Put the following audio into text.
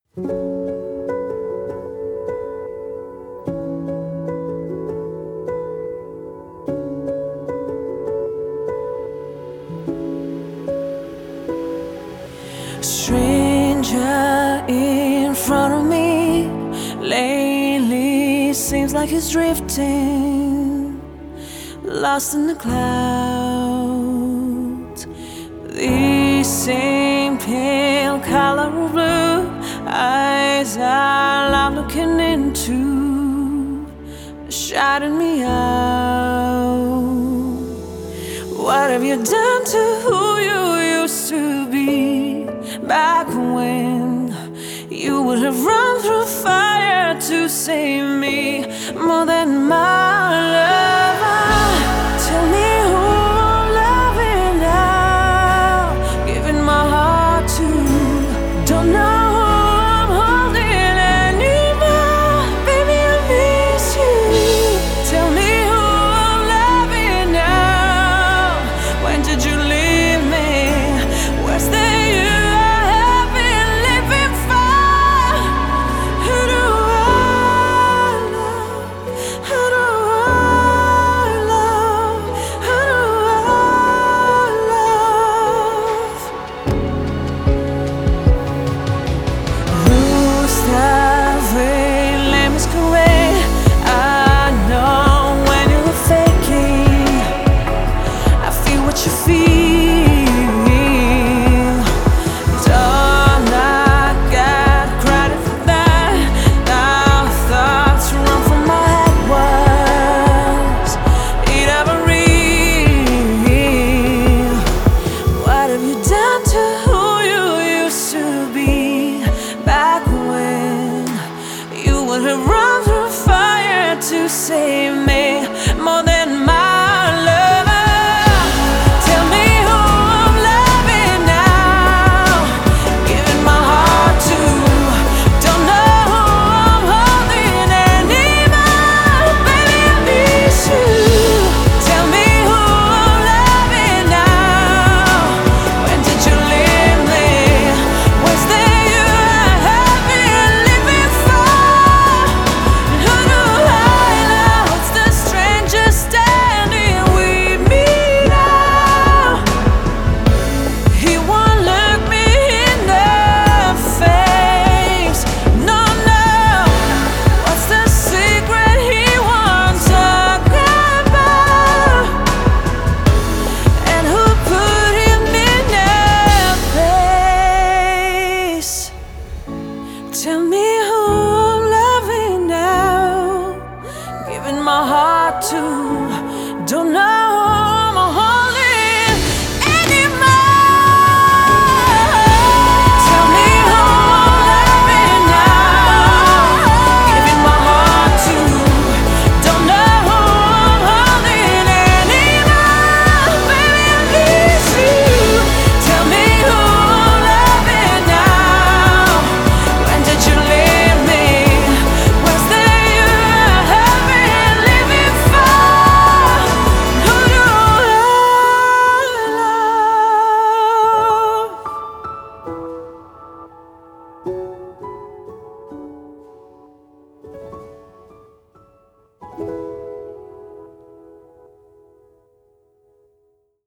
Stranger in front of me, lately seems like he's drifting, lost in the clouds. The same pale color of blue eyes I love looking into, shouting me out. What have you done to who you used to be? Back when you would have run through fire to save me, more than my lover. Tell me who I'm loving now, giving my heart to. Don't know who I'm holding anymore. Baby, I miss you. Tell me who I'm loving now. When did you leave me? Where's the you? Would have run through fire to save me, more than my lover. Tell me who I'm loving now, giving my heart to. Don't know who I'm holding anymore. Baby, I miss you. Tell me who I'm loving now. When did you leave me? Was there you I have been living for? Tell me who I'm loving now, giving my heart to.